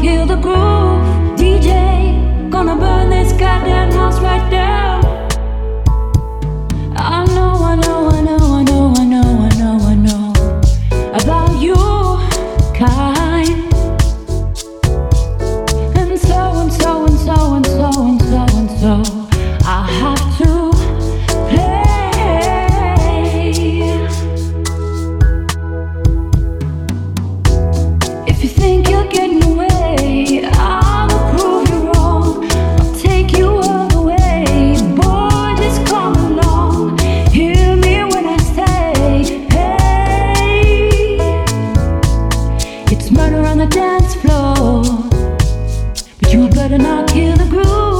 kill the groove. DJ, gonna burn this goddamn house right down. I know, I know, I know, I know, I know, I know, I know about you, kind. And so and so and so and so and so and so I have to play. If you think you're getting away, I will prove you wrong. I'll take you all the way. Boy, just come along. Hear me when I say, hey, it's murder on the dance floor, but you better not kill the groove.